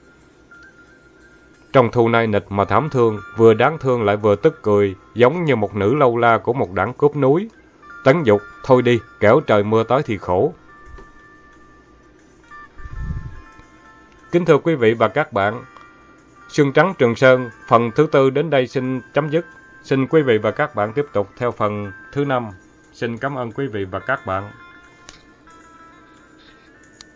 Trong Thu nai nịch mà thảm thương, vừa đáng thương lại vừa tức cười, giống như một nữ lâu la của một đảng cướp núi. Tấn dục, thôi đi, kẻo trời mưa tới thì khổ. Kính thưa quý vị và các bạn, Sương Trắng Trường Sơn, phần thứ tư đến đây xin chấm dứt. Xin quý vị và các bạn tiếp tục theo phần thứ năm. Xin cảm ơn quý vị và các bạn.